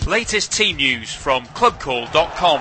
Latest team news from clubcall.com.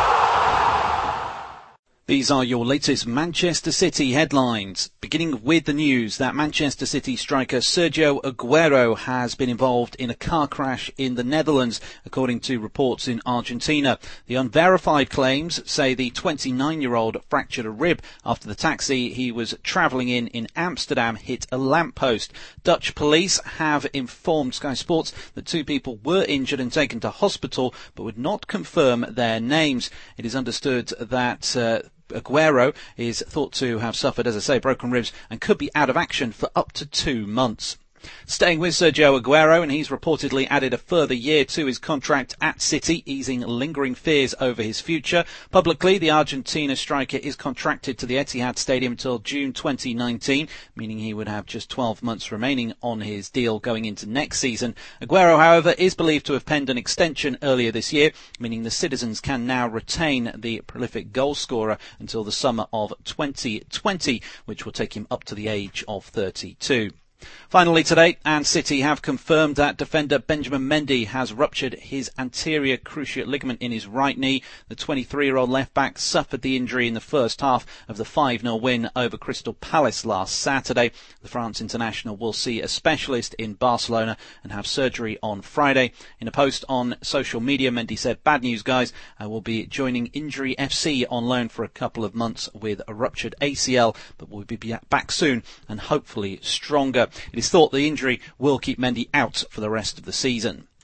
These are your latest Manchester City headlines. Beginning with the news that Manchester City striker Sergio Aguero has been involved in a car crash in the Netherlands, according to reports in Argentina. The unverified claims say the 29-year-old fractured a rib after the taxi he was travelling in Amsterdam hit a lamppost. Dutch police have informed Sky Sports that two people were injured and taken to hospital, but would not confirm their names. It is understood that Aguero is thought to have suffered, as I say, broken ribs and could be out of action for up to 2 months. Staying with Sergio Aguero, and he's reportedly added a further year to his contract at City, easing lingering fears over his future. Publicly, the Argentina striker is contracted to the Etihad Stadium until June 2019, meaning he would have just 12 months remaining on his deal going into next season. Aguero, however, is believed to have penned an extension earlier this year, meaning the citizens can now retain the prolific goalscorer until the summer of 2020, which will take him up to the age of 32. Finally today, and City have confirmed that defender Benjamin Mendy has ruptured his anterior cruciate ligament in his right knee. The 23-year-old left-back suffered the injury in the first half of the 5-0 win over Crystal Palace last Saturday. The France international will see a specialist in Barcelona and have surgery on Friday. In a post on social media, Mendy said, "Bad news, guys. I will be joining Injury FC on loan for a couple of months with a ruptured ACL, but we'll be back soon and hopefully stronger." It is thought the injury will keep Mendy out for the rest of the season.